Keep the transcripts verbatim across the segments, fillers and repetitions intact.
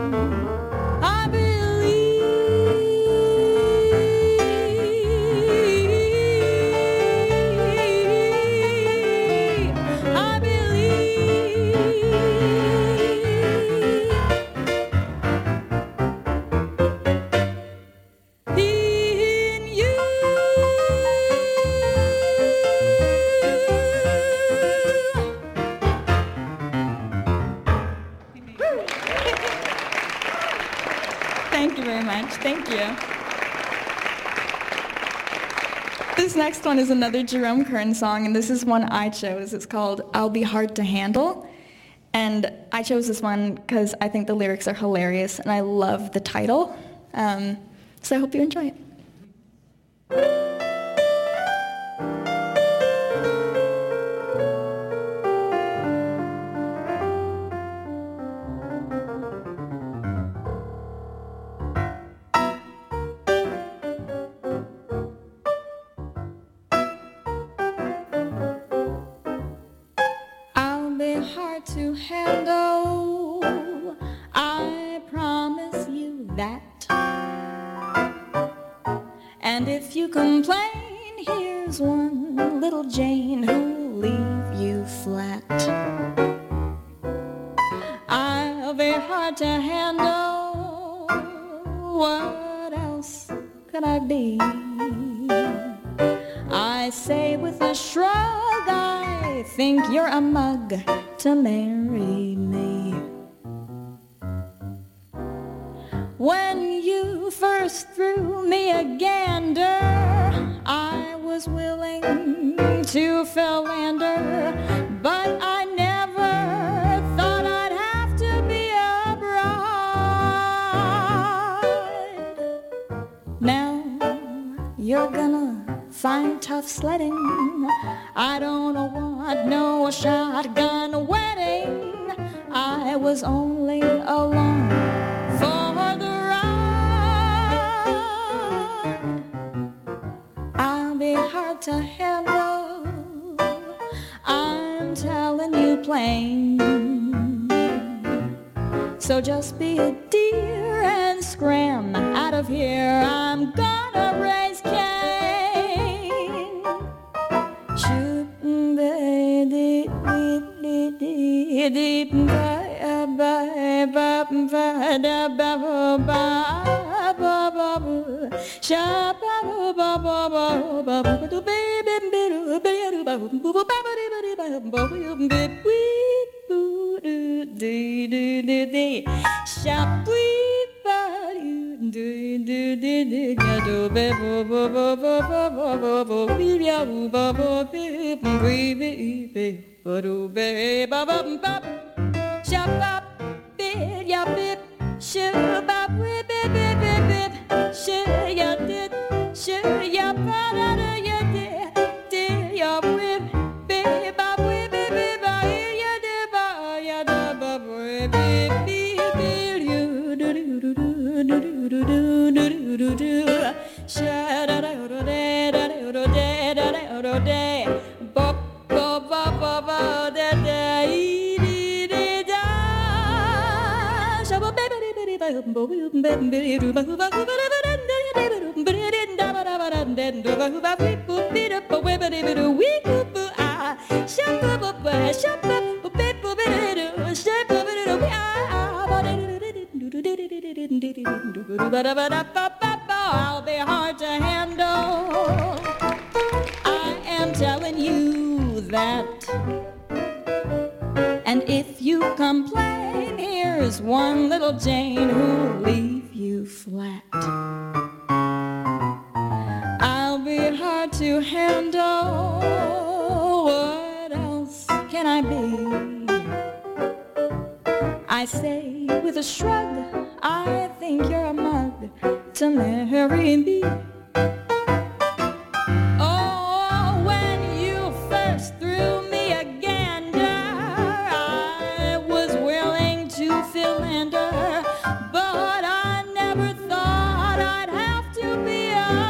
I believe, I believe in you. Thank you very much. Thank you. This next one is another Jerome Kern song, and this is one I chose. It's called I'll Be Hard to Handle. And I chose this one because I think the lyrics are hilarious, and I love the title. Um, so I hope you enjoy it. I'll be hard to handle, I promise you that. And if you complain, here's one little Jane who'll leave you flat. I'll be hard to handle, what else could I be? I say with a shrug, I think you're a mug to marry me. When you first threw me a gander, I was willing to philander, but I never thought I'd have to be a bride. Now you're gonna find tough sledding, I don't want no shotgun wedding, I was only along for the ride. I'll be hard to handle, I'm telling you plain. So just be a dear and scram out of here, I'm gonna raise Cain. Shoot, baby, deep, deep, deep, I'll be hard to handle, I am telling you that. And if you complain, here's one little Jane who'll leave you flat. I'll be hard to handle, what else can I be? I say with a shrug, I think you're a mug to marry me. Oh, when you first threw me a gander, I was willing to philander, but I never thought I'd have to be a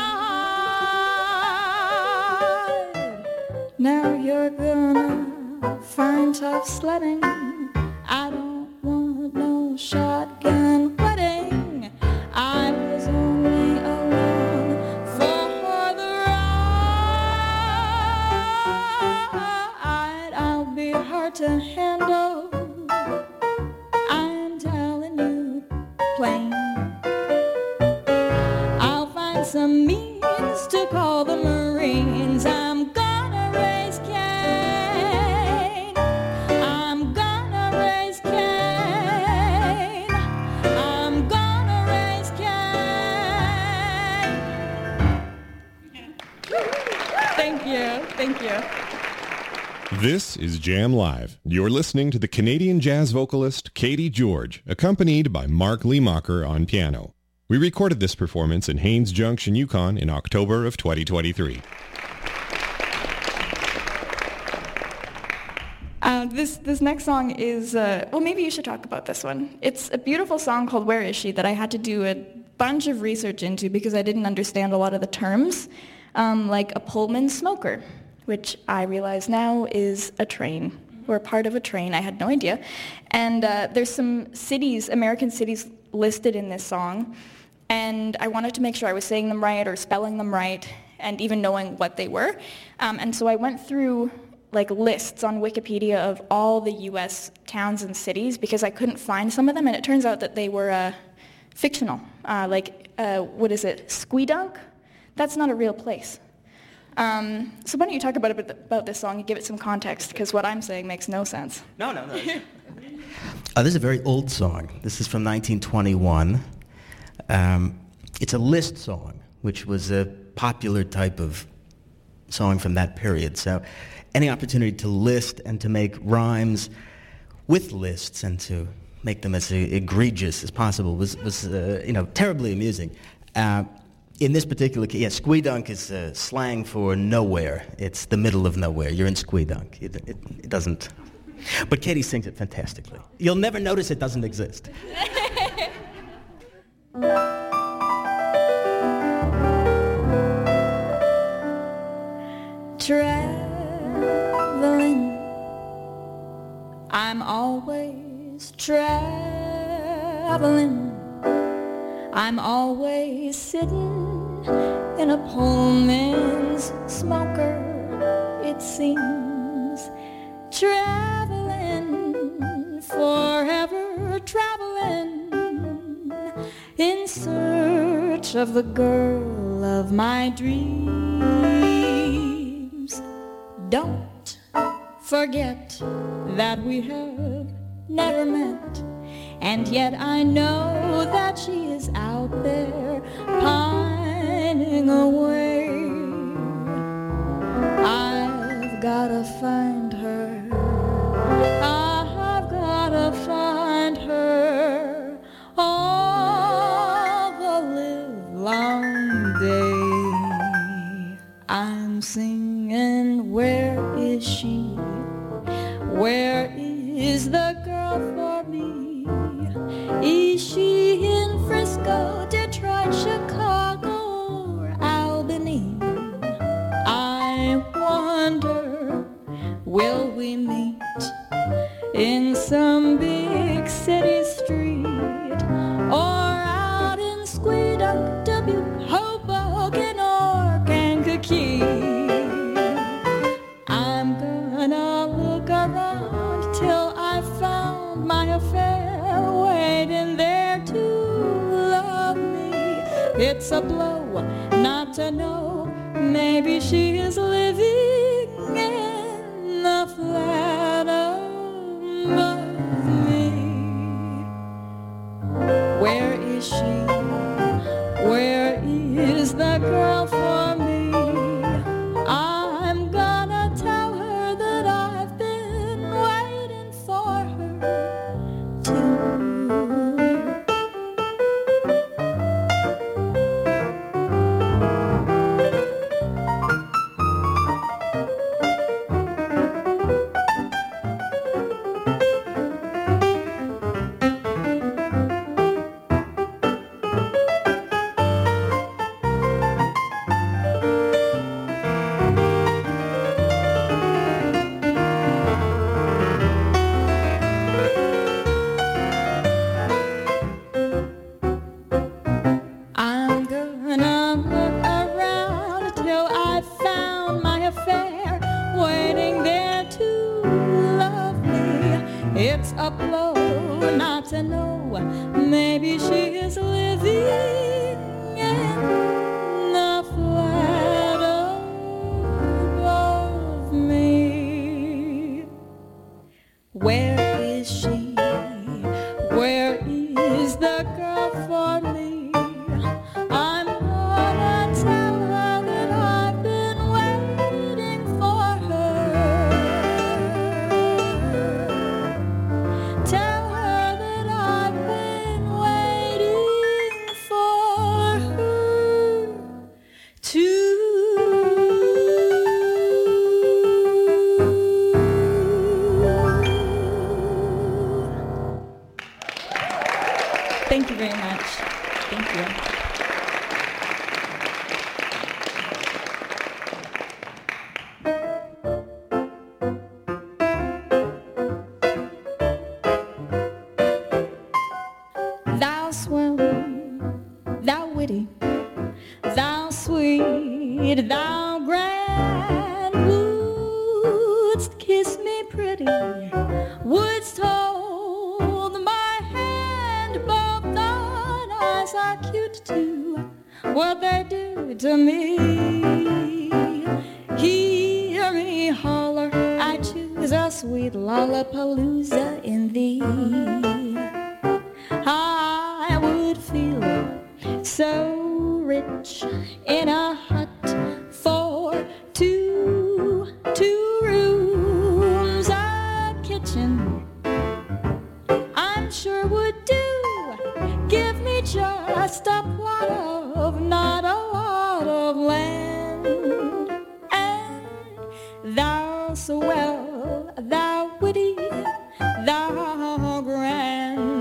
bride. Now you're gonna find tough sledding, I don't want no a shotgun wedding. I was only alone for the ride. I'll be hard to handle, I'm telling you plain. I'll find some means to call the Marines. I'm gonna raise Cain. I'm gonna raise Cain. I'm gonna raise Cain. Thank you. Thank you. This is Jam Live. You're listening to the Canadian jazz vocalist Katie George, accompanied by Mark Liemacher on piano. We recorded this performance in Haines Junction, Yukon in October of twenty twenty-three. Uh, this this next song is, uh, well, maybe you should talk about this one. It's a beautiful song called Where Is She that I had to do a bunch of research into because I didn't understand a lot of the terms, um, like a Pullman smoker, which I realize now is a train. We're part of a train. I had no idea. And uh, there's some cities, American cities, listed in this song. And I wanted to make sure I was saying them right or spelling them right and even knowing what they were. Um, and so I went through like lists on Wikipedia of all the U S towns and cities because I couldn't find some of them. And it turns out that they were uh, fictional. Uh, like, uh, what is it, Squidunk? That's not a real place. Um, so why don't you talk about, it, about this song and give it some context, because what I'm saying makes no sense. No, no, no. uh, this is a very old song. This is from nineteen twenty-one. Um, it's a list song, which was a popular type of song from that period. So any opportunity to list and to make rhymes with lists and to make them as egregious as possible was, was uh, you know, terribly amusing. Uh, In this particular case, yeah, Squidunk is uh, slang for nowhere. It's the middle of nowhere. You're in Squidunk. It, it, it doesn't... But Katie sings it fantastically. You'll never notice it doesn't exist. Traveling, I'm always traveling. I'm always sitting in a Pullman's smoker, it seems. Traveling, forever traveling, in search of the girl of my dreams. Don't forget that we have never met, and yet I know that she is out there pining away. I've gotta find her. I've gotta find her all the livelong day. I'm singing, where is she? Where is the girl for me? Is she in Frisco, Detroit, Chicago, or Albany? I wonder, will we meet in some big city street, or out in Squidunk, Dubuque, Hoboken, or Kankakee? I'm gonna look around till I found my affair waiting there to love me. It's a blow not to know, maybe she is living in the flat above me. Where is she? Where is the girl for me? I'm gonna tell her that I've been waiting for her too. Maybe she is living in the flat above me. Where is she? Where is the girl for me? I'm gonna tell her that I've been waiting for her. Tell her that I've been waiting for her too. Thank you very much. Thank you. Thou swell, thou witty, thou sweet, thou grand, wouldst kiss me pretty, wouldst hold my hand, both thine eyes are cute too, what they do to me. Hear me holler, I choose a sweet lollapalooza in thee. I would feel so rich in a hut for two, two rooms, a kitchen I'm sure would do. Give me just a plot of, not a lot of land. And thou swell, thou witty, thou grand.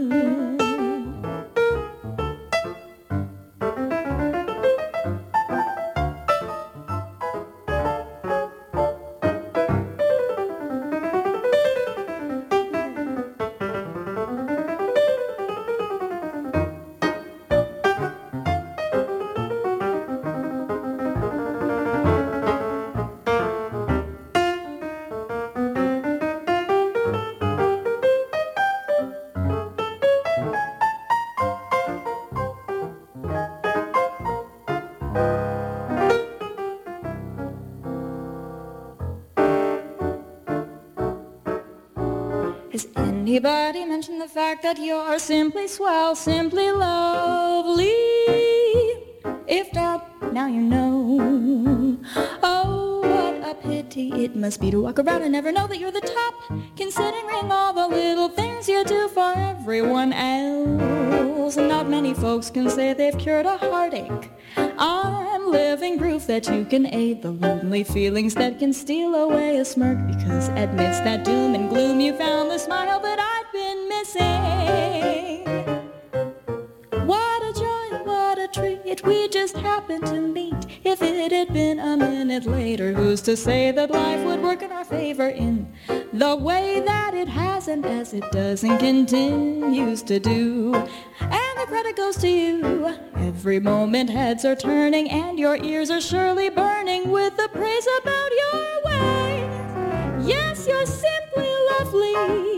Has anybody mentioned the fact that you're simply swell, simply lovely? If not, now you know. Oh, what a pity it must be to walk around and never know that you're the top, considering all the little things you do for everyone else. Not many folks can say they've cured a heartache. I'm living proof that you can aid the lonely feelings that can steal away a smirk, because amidst that doom and gloom you found the smile that I'd been missing. What a joy, what a treat, we just happened to meet. If it had been a minute later, who's to say that life would work in our favor in the way that it hasn't, as it does and continues to do. And the credit goes to you. Every moment heads are turning and your ears are surely burning with the praise about your ways. Yes, you're simply lovely.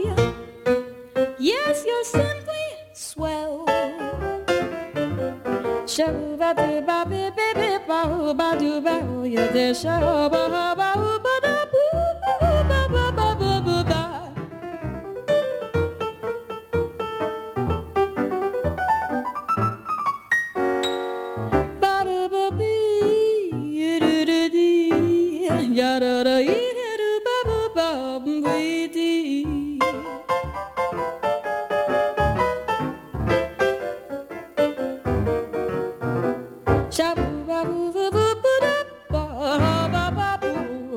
Yes, you're simply swell. Shabba ba ba ba ba ba ba do ba ya de shabba ba ba ba da ba ba ba ba ba ba. Ba da ba be do do dee ya da da ee do ba ba ba be dee. Shabu ba boo ba boo ba da ba ba ba boo.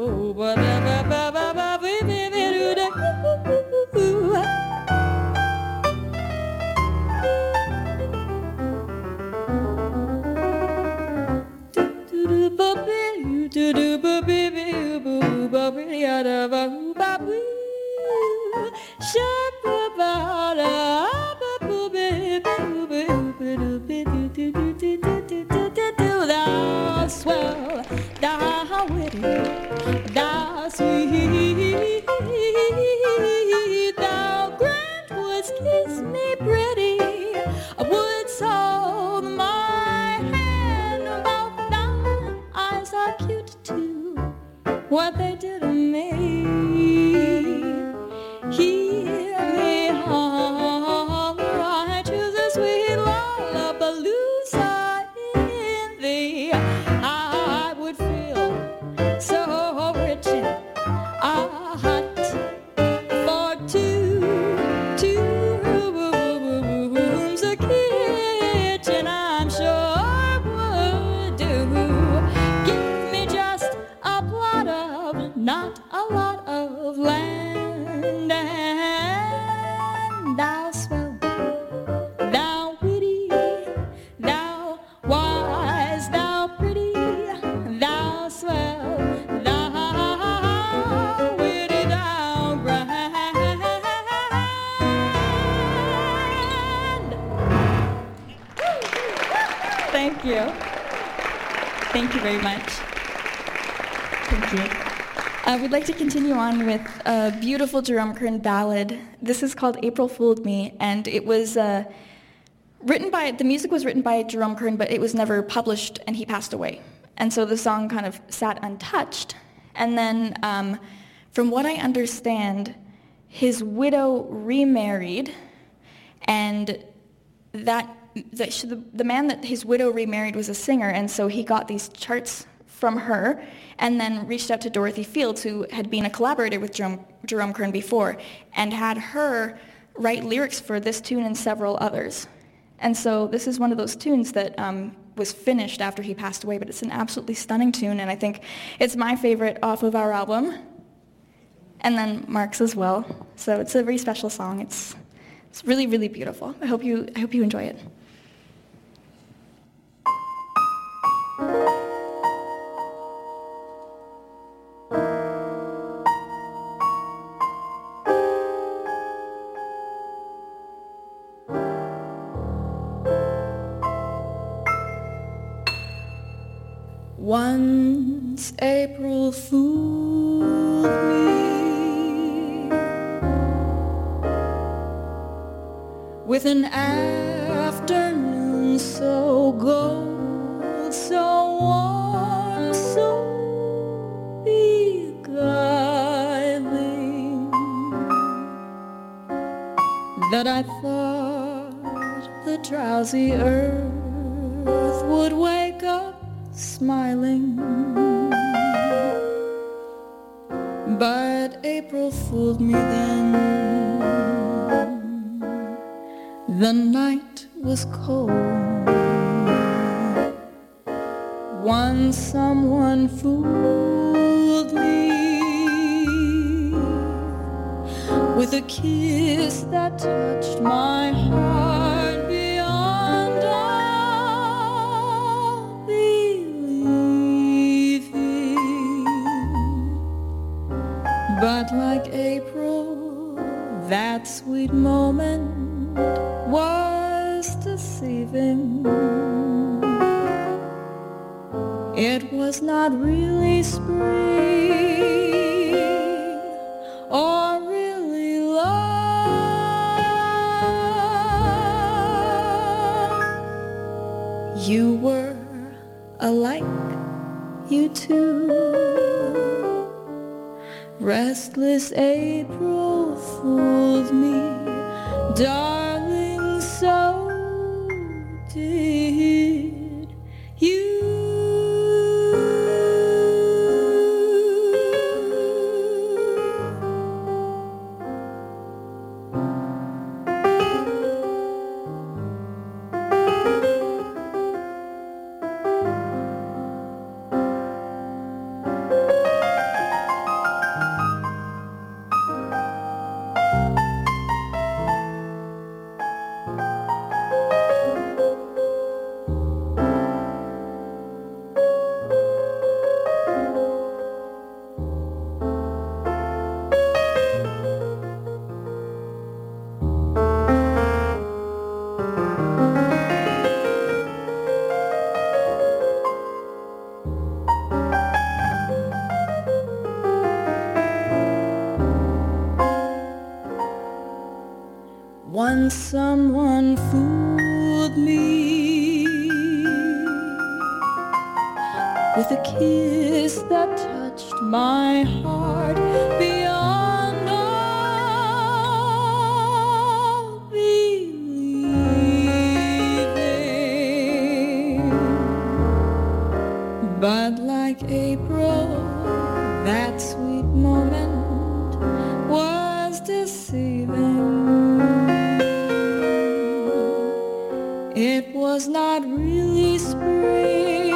Thank you. Thank you very much. Thank you. Uh, we'd like to continue on with a beautiful Jerome Kern ballad. This is called April Fooled Me, and it was uh, written by, the music was written by Jerome Kern, but it was never published, and he passed away. And so the song kind of sat untouched. And then, um, from what I understand, his widow remarried, and that the, the man that his widow remarried was a singer, and so he got these charts from her, and then reached out to Dorothy Fields, who had been a collaborator with Jerome, Jerome Kern before, and had her write lyrics for this tune and several others. And so this is one of those tunes that um, was finished after he passed away, but it's an absolutely stunning tune, and I think it's my favorite off of our album, and then Mark's as well. So it's a very special song. It's it's really, really beautiful. I hope you I hope you enjoy it. Once April fooled me with an afternoon so gold, so warm, so beguiling, that I thought the drowsy earth would wake up smiling. But April fooled me then. The night was cold. Once someone fooled me with a kiss that touched my heart beyond all believing. But like April, that sweet moment was deceiving. It was not really spring or really love. You were alike, you two. Restless April fooled me, darling, so did you. Once someone fooled me with a kiss that touched my heart beyond all believing. But like April, that sweet moment was deceiving. It was not really spring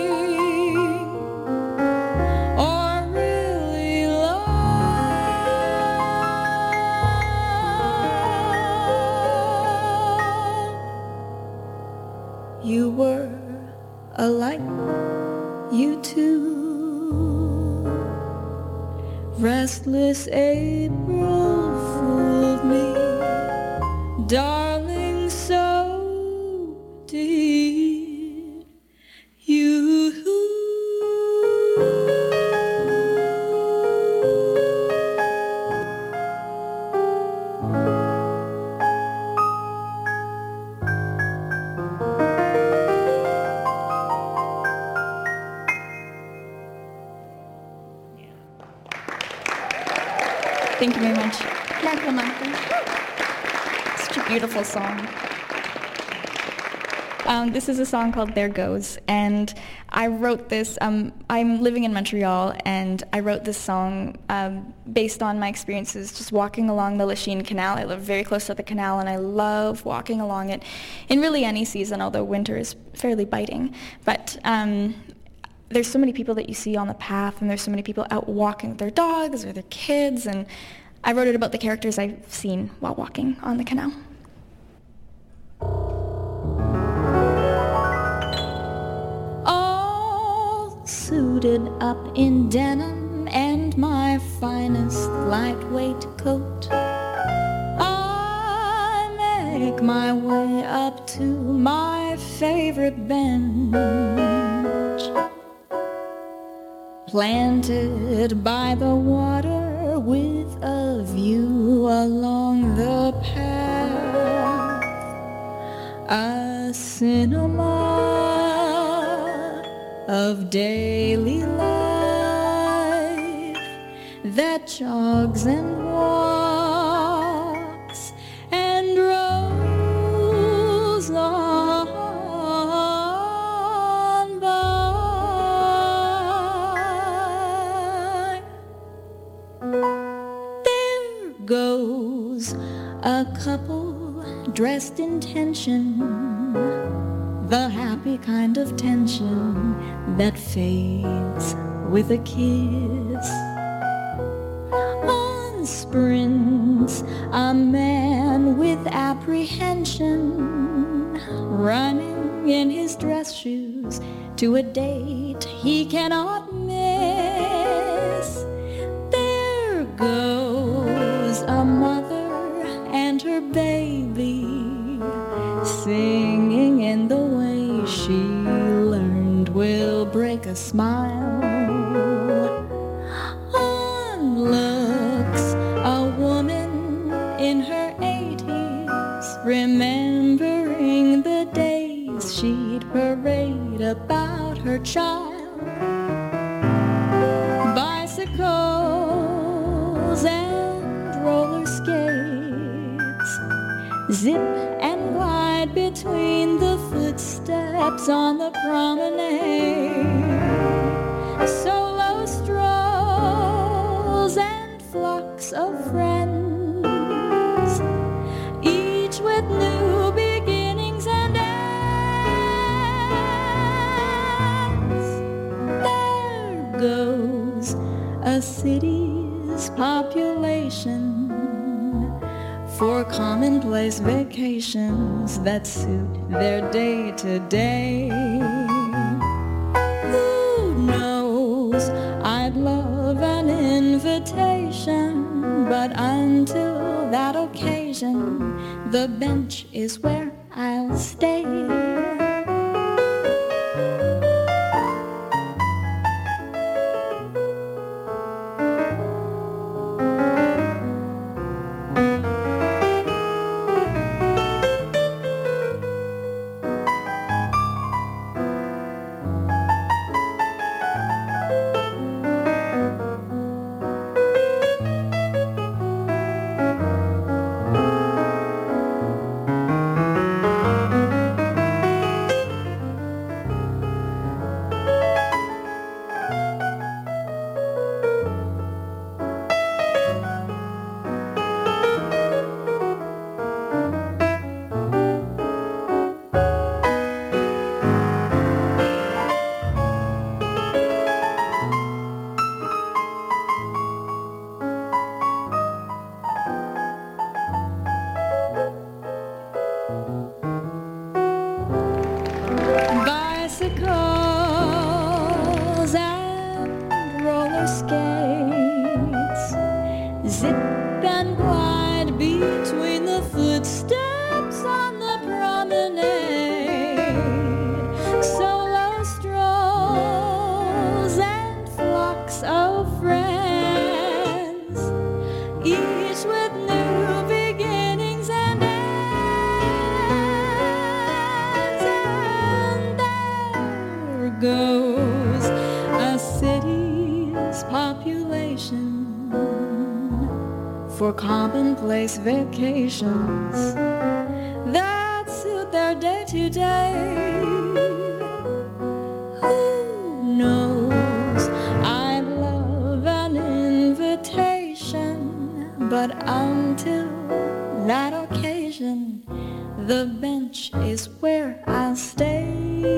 or really love. You were alike, you two. Restless April fooled me, darling, so did Thank you very much. Mark Lamarca. Such a beautiful song. Um, this is a song called There Goes, and I wrote this, um, I'm living in Montreal, and I wrote this song um, based on my experiences just walking along the Lachine Canal. I live very close to the canal, and I love walking along it in really any season, although winter is fairly biting. But um, there's so many people that you see on the path, and there's so many people out walking with their dogs or their kids, and I wrote it about the characters I've seen while walking on the canal. Suited up in denim and my finest lightweight coat, I make my way up to my favorite bench, planted by the water with a view along the path, a cinema of daily life that jogs and walks and rolls on by. There goes a couple dressed in tension, the happy kind of tension that fades with a kiss. On sprints a man with apprehension, running in his dress shoes to a date he cannot miss. There goes a mother and her baby, singing in the way she learned will break a smile. On looks a woman in her eighties, remembering the days she'd parade about her child. Bicycles and roller skates zip and glide between the footsteps on the promenade. Solo strolls and flocks of friends, each with new beginnings and ends. There goes a city's population for commonplace vacations that suit their day-to-day. Who knows, I'd love an invitation, but until that occasion, the bench is where I'll stay. for commonplace vacations that suit their day-to-day. Who knows? I'd love an invitation, but until that occasion, the bench is where I'll stay.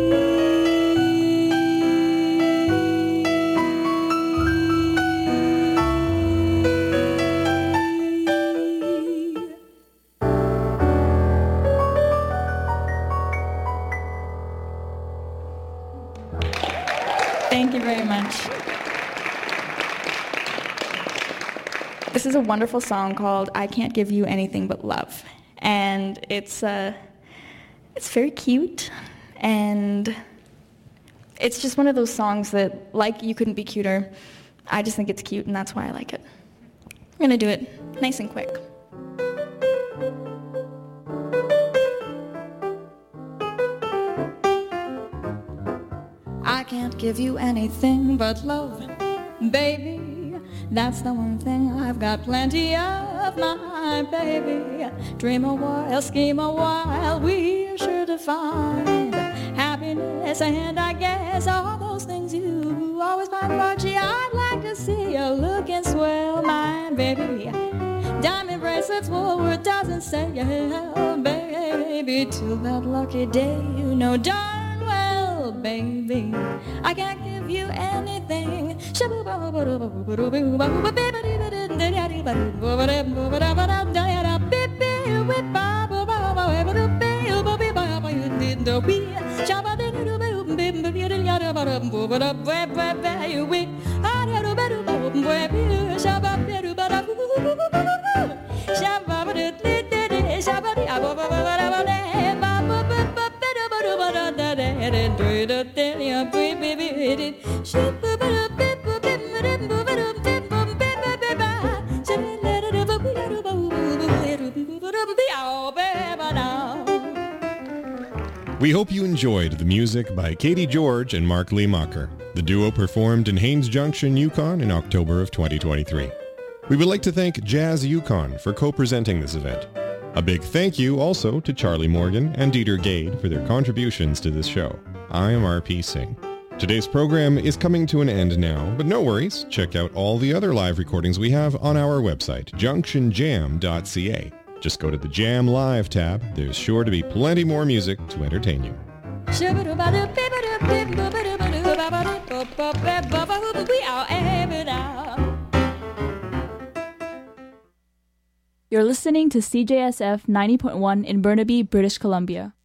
Thank you very much. This is a wonderful song called I Can't Give You Anything But Love. And it's uh, it's very cute, and it's just one of those songs that, like You Couldn't Be Cuter, I just think it's cute, and that's why I like it. I'm going to do it nice and quick. I can't give you anything but love, baby. That's the one thing I've got plenty of, my baby. Dream a while, scheme a while, we're sure to find happiness, and I guess all those things you always find. But gee, I'd like to see you looking swell, my baby. Diamond bracelets, Woolworth doesn't say, yeah, baby. Till that lucky day, you know darn well, baby, I can't give you anything. We hope you enjoyed the music by Katie George and Mark Leemacher. The duo performed in Haines Junction, Yukon in October of twenty twenty-three. We would like to thank Jazz Yukon for co-presenting this event. A big thank you also to Charlie Morgan and Dieter Gade for their contributions to this show. I am R P Singh. Today's program is coming to an end now, but no worries. Check out all the other live recordings we have on our website, junction jam dot c a. Just go to the Jam Live tab. There's sure to be plenty more music to entertain you. You're listening to C J S F ninety point one in Burnaby, British Columbia.